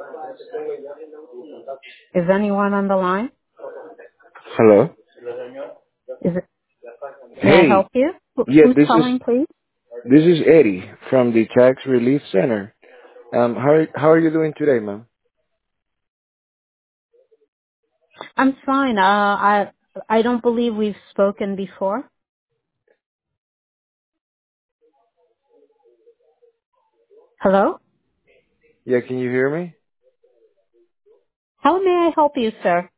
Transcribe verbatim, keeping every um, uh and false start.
Is anyone on the line? Hello? Is it? May I Hey, help you? Who- yeah, Who's this is calling, please? this is Eddie from the Tax Relief Center. Um, how how are you doing today, ma'am? I'm fine. Uh, I I don't believe we've spoken before. Hello? Yeah, can you hear me? How may I help you, sir?